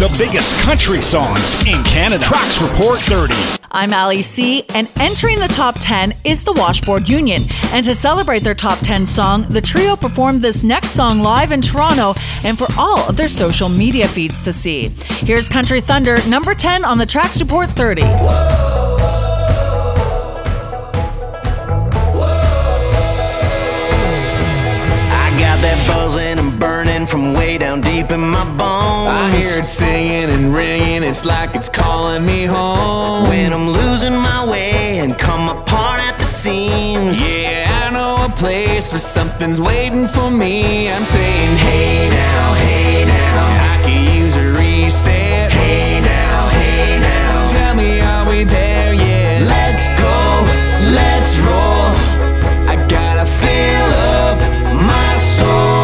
the biggest country songs in Canada. Tracks Report 30. I'm Ali C, and entering the top 10 is the Washboard Union. And to celebrate their top 10 song, the trio performed this next song live in Toronto and for all of their social media feeds to see. Here's Country Thunder, number 10 on the Tracks Report 30. Buzzing and burning from way down deep in my bones. I hear it singing and ringing, it's like it's calling me home. When I'm losing my way and come apart at the seams. Yeah, I know a place where something's waiting for me. I'm saying, hey now, I could use a reset. Hey now, tell me, are we there yet? Let's go, let's roll. I gotta fill up my soul.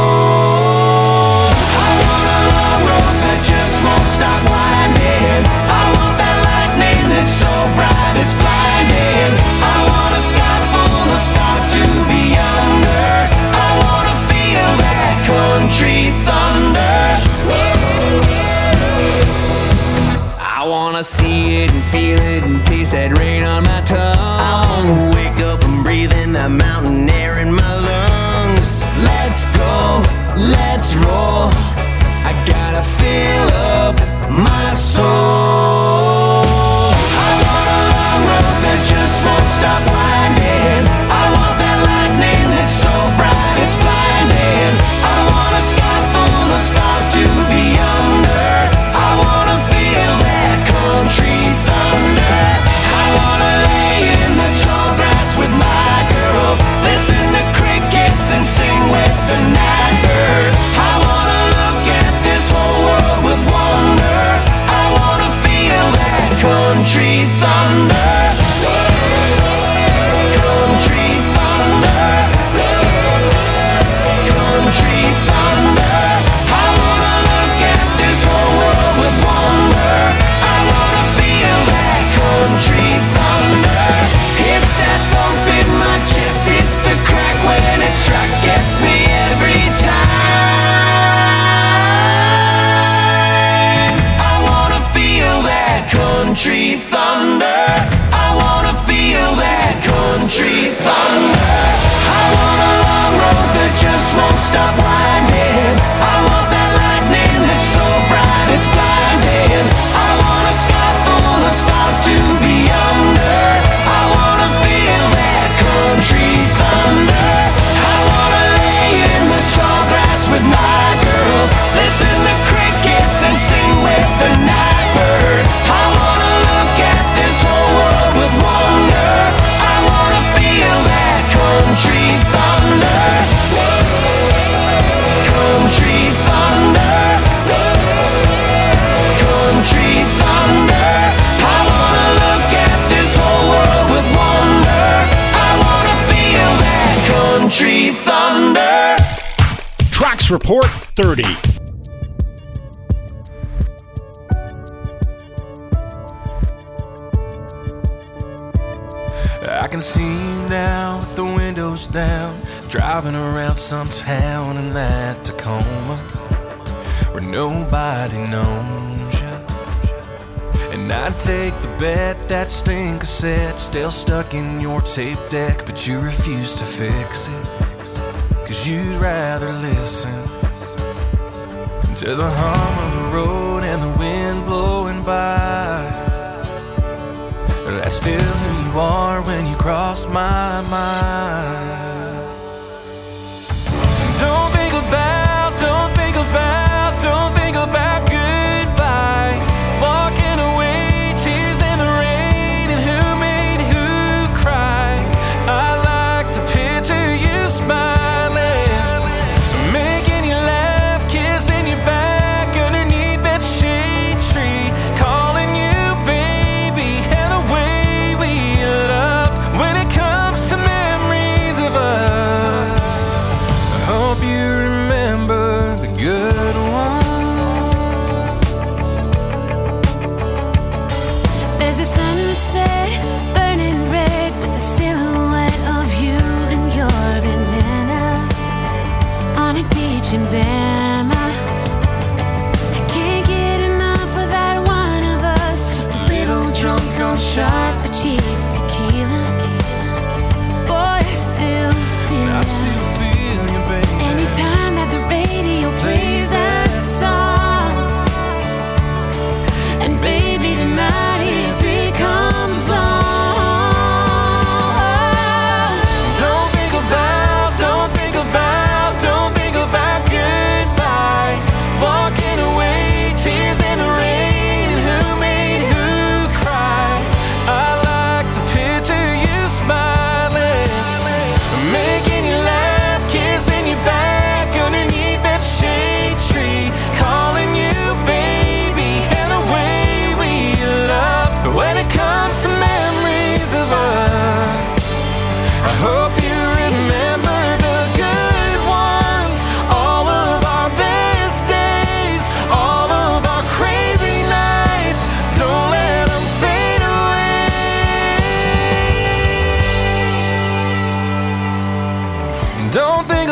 Won't stop winding. I want that lightning that's so bright it's blinding. I want a sky full of stars to be under. I want to feel that country thunder. I want to see it and feel it and taste that rain on my tongue. I want to wake up and breathe in that mountain air in my lungs. Let's go, let's roll. I gotta fill up my soul. I want a long road that just won't stop winding. I want that lightning that's so bright it's blinding. I want a sky full of stars to be under. I wanna feel that country thunder. I wanna lay in the tall grass with my girl, listen to crickets and sing with the night birds. I wanna look at this whole world with wonder. I wanna feel that country thunder. Country thunder. Country thunder. I wanna look at this whole world with wonder. I wanna feel that country thunder. It's that thump in my chest, it's the crack when it strikes, gets me every time. Country thunder. I wanna feel that country thunder. I want a long road that just won't stop winding. I want that lightning that's so bright it's blinding. I want a sky full of stars to be under. I wanna feel that country thunder. I wanna lay in the tall grass with my girl, listen to crickets and sing with the night birds. I wanna look at this whole world with wonder. I wanna feel that country thunder. Country thunder. Country thunder. I wanna look at this whole world with wonder. I wanna feel that country thunder. Tracks Report 30. I can see you now with the windows down, driving around some town in that Tacoma where nobody knows you. And I'd take the bet that sting cassette still stuck in your tape deck, but you refuse to fix it, 'cause you'd rather listen to the hum of the road and the wind blowing by. That's still who you are when you cross my mind. Don't think about goodbye. Walking away, tears in the rain, and who made who cry. I like to picture you smiling, making you laugh, kissing your back underneath that shade tree, calling you baby, and the way we loved. When it comes to memories of us, I hope you remember the good ones. There's a sunset burning red with the silhouette of you and your bandana on a beach in Bama. I can't get enough shots of cheap tequila. Boy, I still feel you, baby. anytime that the radio plays that song. And baby, tonight if it comes on, Don't think about goodbye. Walking away, tears in the rain, and who made who cry. I like to picture you smiling, making you laugh, kissing you back underneath that shade tree, calling you baby, and the way we love. But when it comes to memories of us, I hope you remember the good ones, all of our best days, all of our crazy nights. Don't let them fade away. Don't think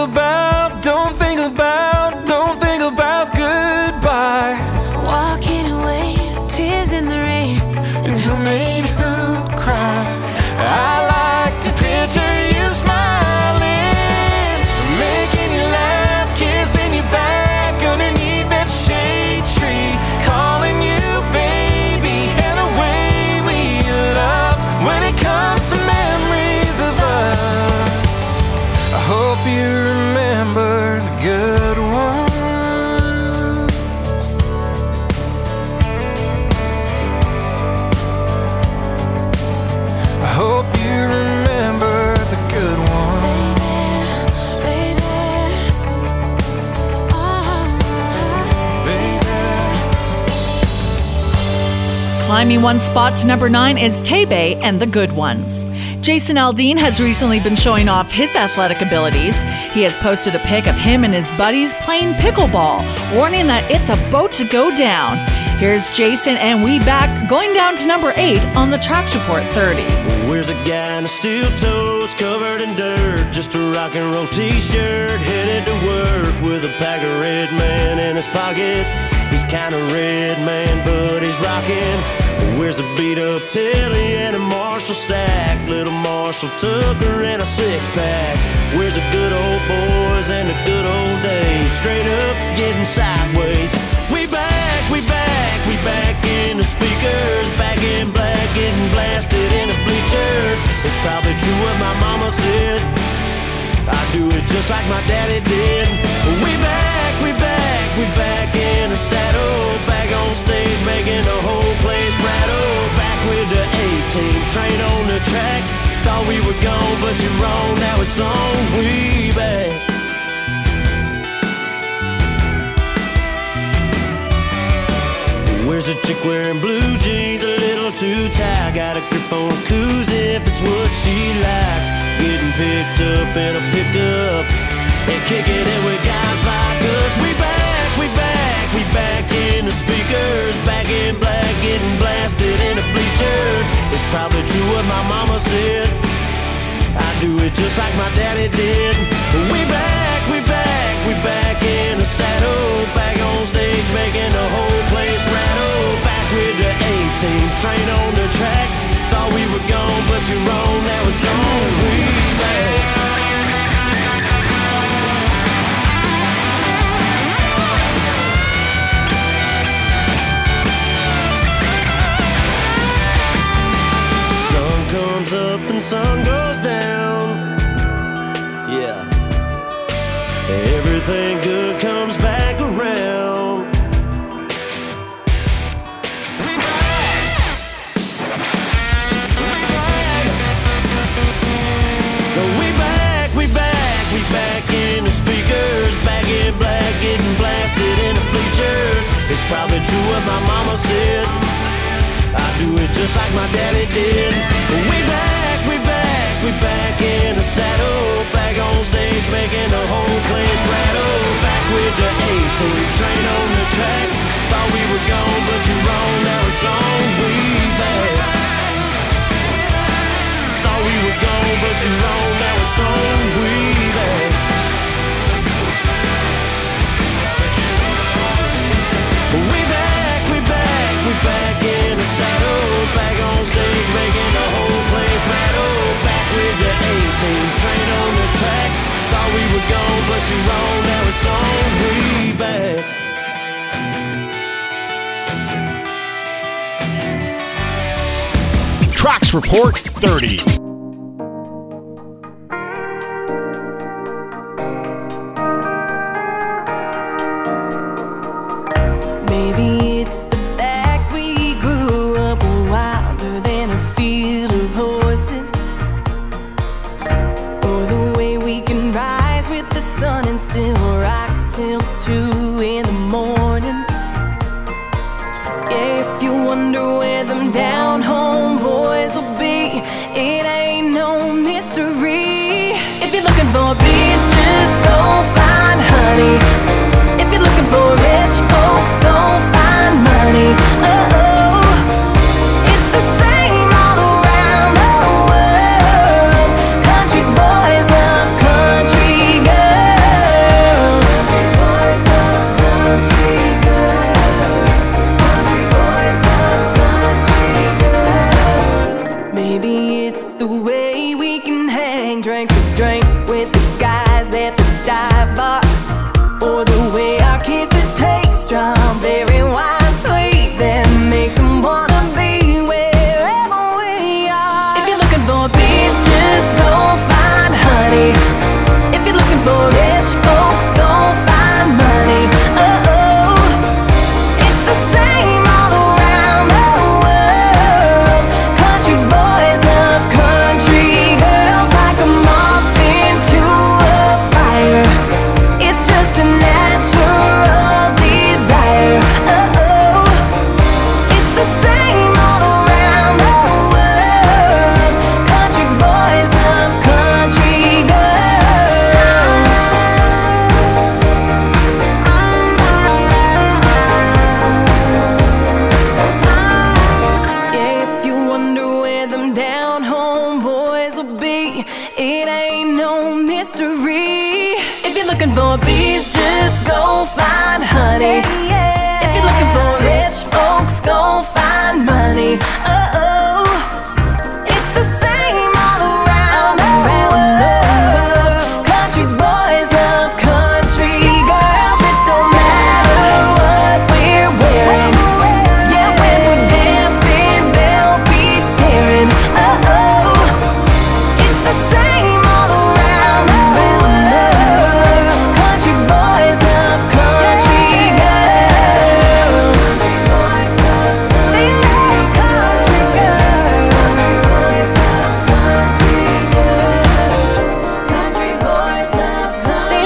about goodbye. walking away, tears in the rain, And who made who cry. I like to picture you smiling, making you laugh, kissing you back underneath that shade tree, calling you baby, and the way we love. When it comes to memories of us, I hope you remember the good ones. I hope you remember the good ones. baby. Climbing one spot to number 9 is Tebe and the Good Ones. Jason Aldean has recently been showing off his athletic abilities. He has posted a pic of him and his buddies playing pickleball, warning that it's about to go down. Here's Jason and We Back going down to number 8 on the Tracks Report 30. Where's a guy in the steel toes covered in dirt? Just a rock and roll t-shirt, headed to work with a pack of Red Man in his pocket. He's kinda red, man, but he's rockin'. Where's a beat up Tilly and a Marshall stack? Little Marshall Tucker and a 6-pack. Where's the good old boys and the good old days? Straight up getting sideways. We back, we back, we back in the speakers. Back in black, getting blasted in the bleachers. It's probably true what my mama said. I do it just like my daddy did. We back, we back, we back in the saddle. Back on stage making the whole place rattle. Back with the A-team, train on the track. Thought we were gone, but you're wrong, now it's on. We back. Where's a chick wearing blue jeans, a little too tight? Got a grip on a koozie if it's what she likes. Getting picked up in a pickup and kicking it with guys like us. We back, we back, we back in the speakers. Back in black, getting blasted in the bleachers. It's probably true what my mama said. I do it just like my daddy did. We back, we back, we back in the saddle. Back on stage making the whole place rattle. Back with the A-team, train on the track. Thought we were gone, but you're wrong, that was on. We back. Sun comes up and sun goes down. Yeah. Everything good comes back around. We back in the speakers, back in black, getting blasted in the bleachers. It's probably true what my mama said. I do it just like my daddy did. We back, we back, we back in the saddle. Back on stage making the whole place rattle. Back with the A-team, train on the track. Thought we were gone, but you're wrong, now it's on. We back. Thought we were gone, but you're wrong, now it's on. We back. We back, we back, we back in the saddle. Back on stage Tracks Report 30. Maybe it's the fact we grew up wilder than a field of horses, or the way we can rise with the sun and still rock till 2 in the morning. Yeah, if you wonder where them down home boys will be, it ain't no mystery. If you're looking for peace, just go find honey. If you're looking for rich folks, go find money. Oh, it's the same all around the world. Country boys love country girls. Country boys love country girls. Country boys love country girls. Maybe it's the way we can hang drink to drink with the guys at the dive bar, or the way our kisses taste strawberry wine sweet that makes them wanna be wherever we are. If you're looking for peace, just go find honey. If you're looking for rich folks, go find money. Oh, it's the same all around the world. Country boys love country girls like a moth into a fire. It's just a natural desire. Oh, it's the same all around the world. Country boys love country girls. Yeah, if you wonder where them down home boys will be, it ain't no mystery. If you're looking for peace, just go find honey. If you're looking for rich folks, go find money. Oh, it's the same all around the world. Country boys love country girls. It don't matter what we're wearing. Yeah, when we're dancing, they'll be staring. Oh, it's the same all around the world. Country boys love country girls. They love country girls. Country boys love country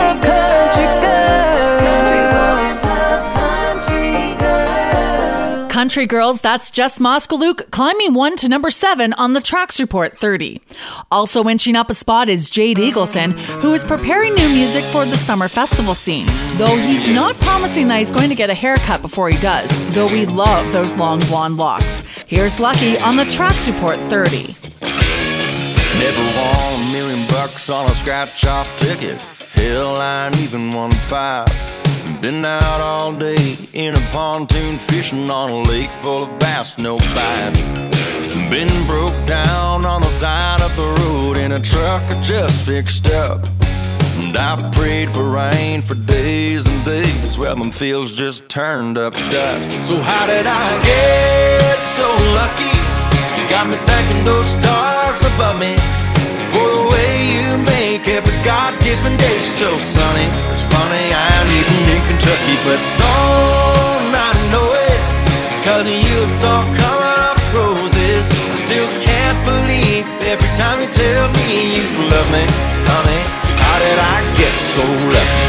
girls. Country girls. Country Girls, that's Jess Moskalouk climbing 1 to number 7 on the Tracks Report 30. Also inching up a spot is Jade Eagleson, who is preparing new music for the summer festival scene, though he's not promising that he's going to get a haircut before he does, though we love those long blonde locks. Here's Lucky on the Tracks Report 30. Never won $1 million on a scratch-off ticket. Hell, I ain't even won 5. Been out all day in a pontoon fishing on a lake full of bass, no bites. Been broke down on the side of the road in a truck I just fixed up. And I've prayed for rain for days and days. Well, them fields just turned up dust. So how did I get so lucky? You got me thanking those stars above me for the way you make every God-given day so sunny. It's funny, I ain't even in Kentucky, but don't I know it? 'Cause of you it's all coming up roses. I still can't believe every time you tell me you love me. Honey, how did I get so lucky?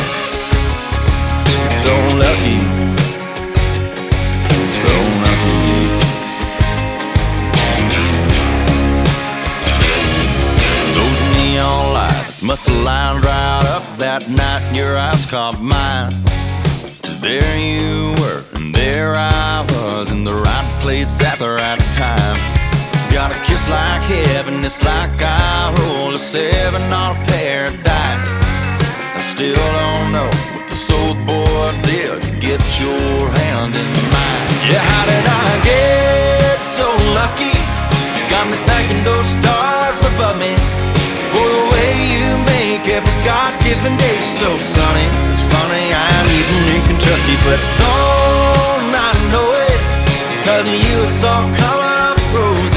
So lucky. So lucky. Those neon lights must have lined right up that night and your eyes caught mine. 'Cause there you were and there I was in the right place at the right time. Got a kiss like heaven, it's like I roll a 7 on a paradise. I still don't know what the soul boy did to get your hand in mine. Yeah, how did I get so lucky? You got me thanking those stars above me for the way you make every God-given day so sunny. It's funny, I ain't even in Kentucky, but don't I know it? 'Cause of you it's all coming up roses.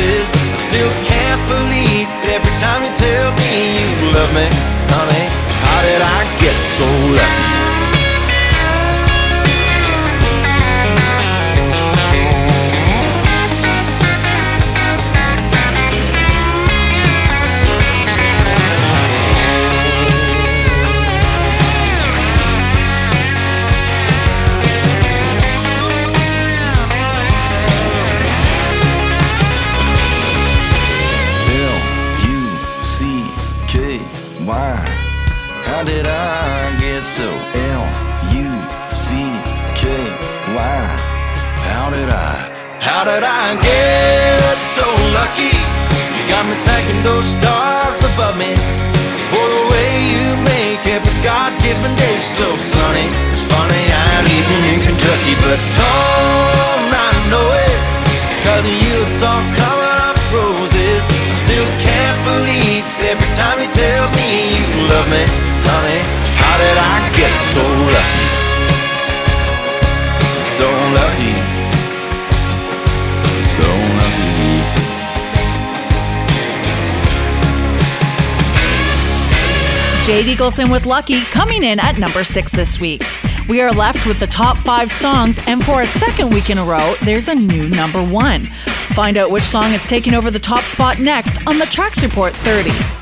Still can't believe every time you tell me you love me, honey. How did I get so lucky? How did I get so L-U-C-K-Y? How did I get so lucky? You got me thanking those stars above me for the way you make every God-given day so sunny. It's funny I ain't even in Kentucky, but don't I know it? 'Cause of you it's all coming up roses. Still can't believe every time you tell me you love me, honey. How did I get so lucky? So lucky. So lucky. Jade Eagleson with Lucky coming in at number 6 this week. We are left with the top 5 songs, and for a second week in a row, there's a new number 1. Find out which song is taking over the top spot next on the Tracks Report 30.